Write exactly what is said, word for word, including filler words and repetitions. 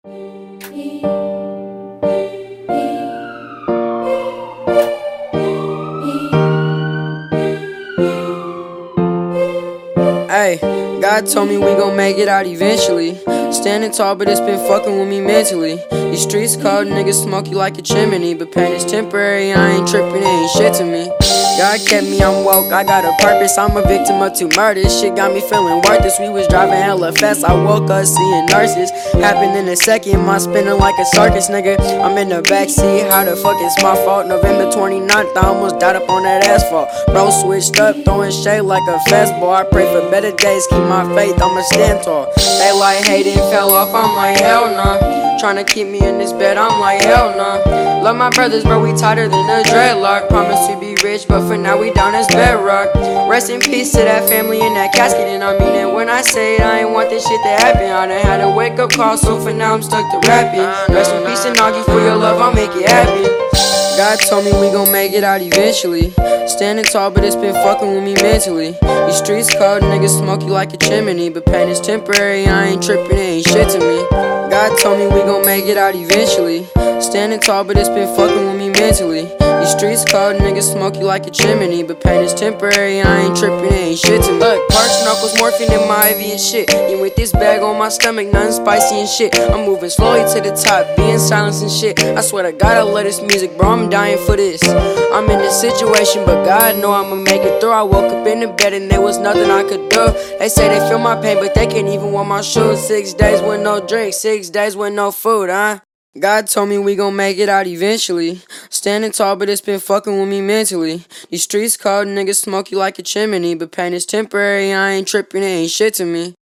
Hey, God told me we gon' make it out eventually. Standing tall, but it's been fucking with me mentally. These streets cold, niggas smoke you like a chimney. But pain is temporary, I ain't tripping, it ain't shit to me. God kept me, I'm woke, I got a purpose. I'm a victim of two murders. Shit got me feeling worthless. We was driving hella fast, I woke up seeing nurses. Happened in a second, my spinning like a circus, nigga. I'm in the backseat, how the fuck it's my fault? November twenty-ninth, I almost died up on that asphalt. Bro switched up, throwing shade like a fastball. I pray for better days, keep my faith, I'ma stand tall. They like hating, fell off, I'm like hell nah. Tryna keep me in this bed, I'm like hell nah. Love my brothers, bro, we tighter than a dreadlock. Promise to be rich, but for now we down as bedrock. Rest in peace to that family in that casket, and I mean it when I say it, I ain't want this shit to happen. I done had a wake up call, so for now I'm stuck to rapping. Rest in peace and Nagi, for your love, I'll make it happen. God told me we gon' make it out eventually. Standing tall, but it's been fucking with me mentally. These streets cold, niggas smoke you like a chimney. But pain is temporary, I ain't tripping, it ain't shit to me. God told me we gon' make it out eventually. Standing tall, but it's been fucking with me mentally. These streets cold, niggas smoke you like a chimney. But pain is temporary, I ain't tripping, it ain't shit to me. Look, parched knuckles, morphine in my I V and shit. You with this bag on my stomach, nothing spicy and shit. I'm moving slowly to the top, being silenced and shit. I swear to God, I love this music, bro, I'm dying for this. I'm in this situation, but God know I'ma make it through. I woke up in the bed and there was nothing I could do. They say they feel my pain, but they can't even wear my shoes. Six days with no drink, six days with no food, huh? God told me we gon' make it out eventually. Standing tall, but it's been fucking with me mentally. These streets cold, niggas smoke you like a chimney. But pain is temporary, I ain't tripping, it ain't shit to me.